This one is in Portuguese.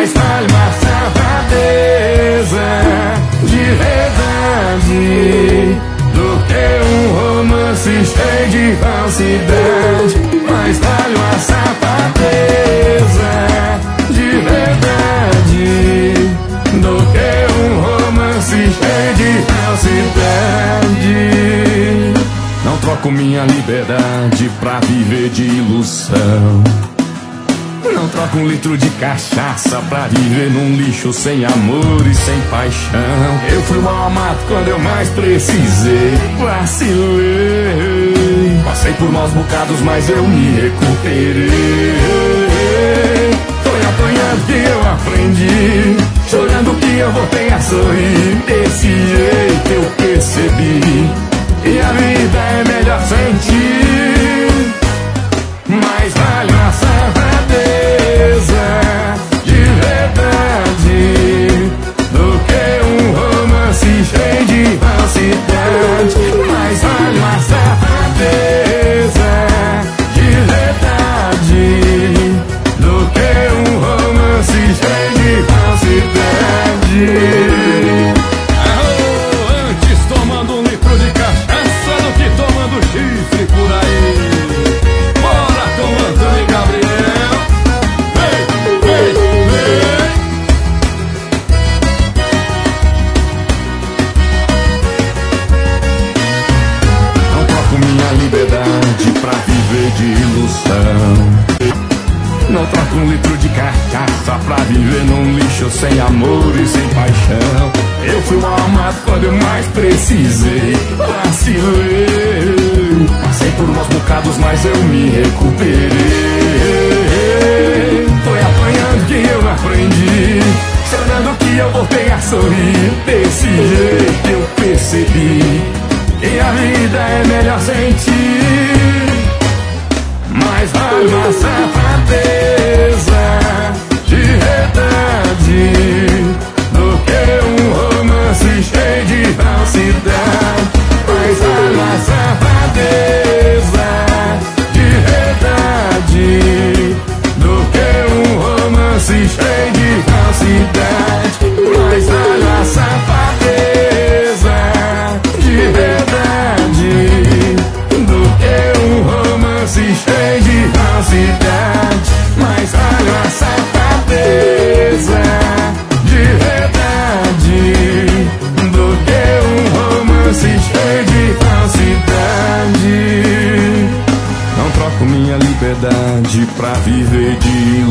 mais vale uma safadeza de verdade do que um romance cheio de falsidade. Mais vale uma safadeza de verdade do que um romance cheio de falsidade. Não troco minha liberdade pra viver de ilusão. Não troco um litro de cachaça pra viver num lixo sem amor e sem paixão. Eu fui mal amado quando eu mais precisei, vacilei. Passei por maus bocados, mas eu me recuperei. Foi apanhando que eu aprendi, chorando que eu voltei a sorrir. Desse jeito eu percebi e a vida é melhor sem ti. Mais vale uma safadeza de verdade do que um romance cheio de falsidade. Mais vale uma safadeza de verdade do que um romance cheio de falsidade. Antes tomando um litro de cachaça do que tomando chifre por aí. Bora com Antônio Gabriel. Vem, vem, vem. Não troco minha liberdade pra viver de ilusão. Não troco um litro de cachaça pra viver num lixo sem amor e sem paixão. Eu fui mal amado quando eu mais precisei, vacilei. Passei por maus bocados, mas eu me recuperei. Foi apanhando que eu aprendi, chorando que eu voltei a sorrir. Desse jeito eu percebi que a vida é melhor sem ti. Mais vale uma safadeza de verdade do que um romance cheio de falsidade. Mais vale uma safadeza de verdade do que um romance cheio de falsidade. Mais vale uma safadeza de verdade do que um romance cheio de falsidade. Mais vale uma safadeza de verdade do que um romance cheio de falsidade. Não troco minha liberdade pra viver de ilusão.